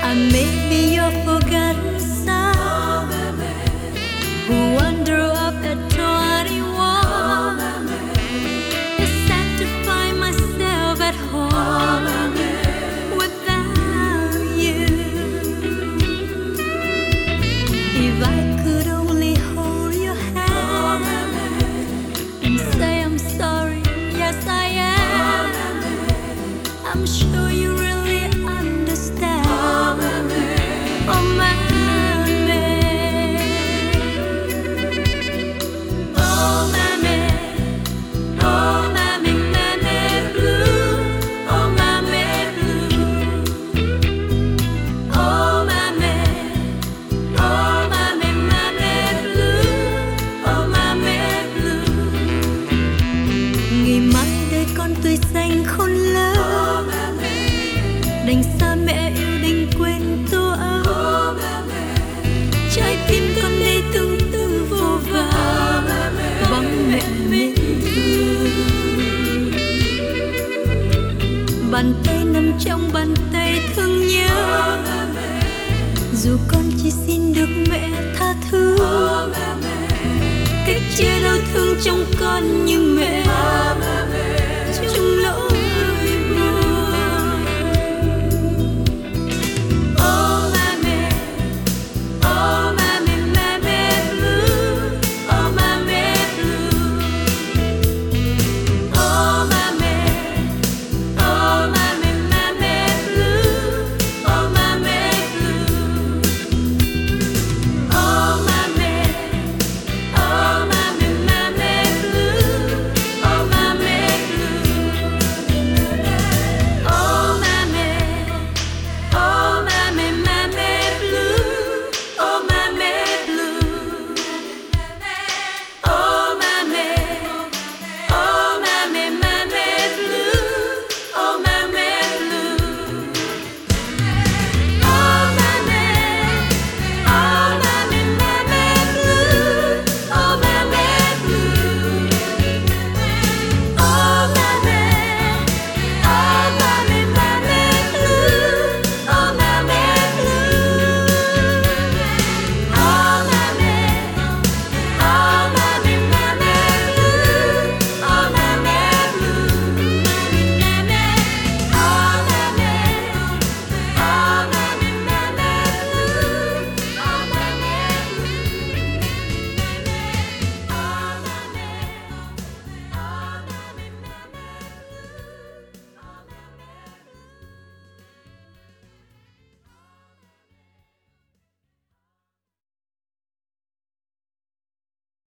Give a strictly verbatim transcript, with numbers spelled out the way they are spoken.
I may be your forgotten son who wander up at twenty-one. It's sad to find myself at home without you. If I could only hold your hand and say I'm sorry, yes I am. I'm sure you really understand. Oh, mammy. Oh, mammy. Oh, mammy, mammy blue. Oh, mammy blue. Oh, mammy. Oh, mammy, mammy blue. Oh, mammy blue. Ngày mai đây con tươi xanh khôn lớn, đành xa mẹ yêu đành quên tô ấm. Trái tim con đây tương tư vô vàn, vắng mẹ mến thương. Bàn tay nằm trong bàn tay thương nhớ, dù con chỉ xin được mẹ tha thứ. Cách chia đau thương trong con như mẹ